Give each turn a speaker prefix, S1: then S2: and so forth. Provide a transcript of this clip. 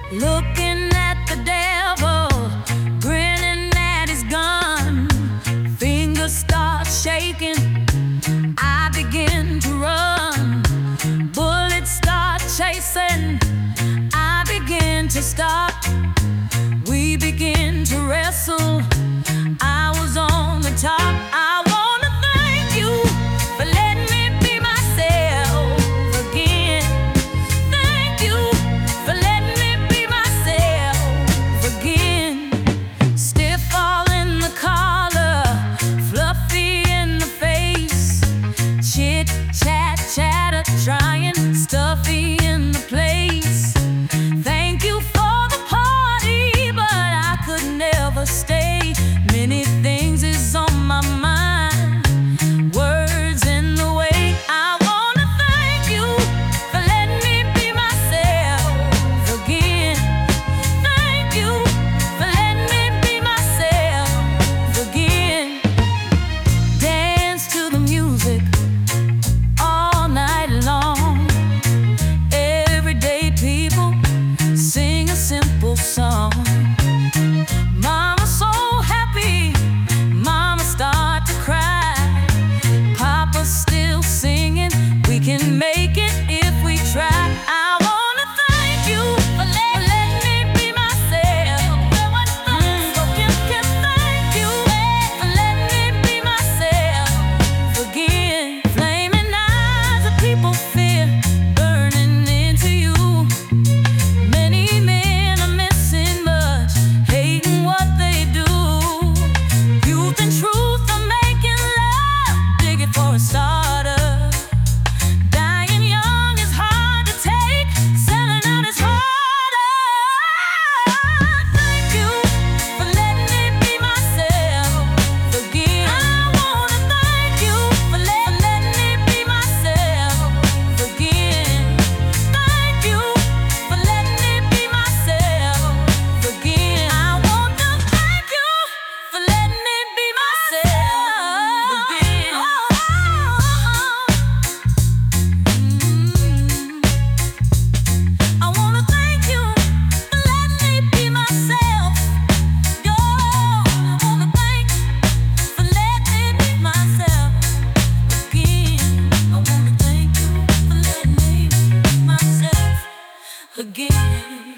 S1: looking at the devil, grinning at his gun. Fingers start shaking, I begin to run. Bullets start chasing, I begin to stop. We begin to wrestle, I was on the top. I wanna thank you for letting me be myself again. Thank you for letting me be myself again. Stiff all in the collar, fluffy in the face, chit chat chatter, trying stuffy in the place. Thank you for the party, but I could never stay. Many things is on my mind, words in the way. I wanna thank you for letting me be myself again. Thank you for letting me be myself again. Dance to the music all night long. Everyday people sing a simple song. Mama's so happy, Mama start to cry. Papa's still singing, we can make it if we try. I wanna thank you for letting me be myself. So you can thank you for letting me be myself again. Flaming eyes of people fear burning into you. Many men are missing much, hating what they do. Youth and truth are making love, digging for a starter. Dying young is hard to take, selling out is harder. Thank you for letting me be myself again. I wanna thank you for letting me be myself again. Thank you for letting me be myself again. I wanna thank you for letting me be myself again. I wanna thank you for letting me be myself. I wanna thank for letting me be myself again. I wanna thank you for letting me be myself again.